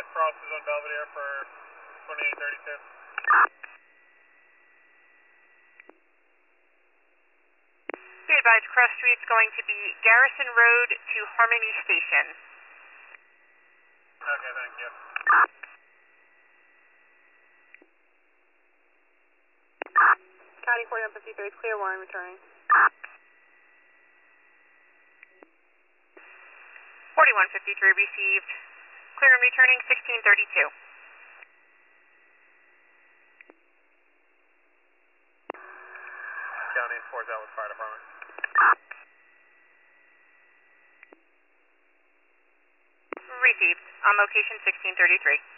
crosses on Belvedere for 2832. Be advised, cross street's going to be Garrison Road to Harmony Station. Okay, thank you. County 4153 is clear, Warren returning. 4153 received. Clear and returning 1632. County 4 Dallas Fire Department. Received. On location 1633.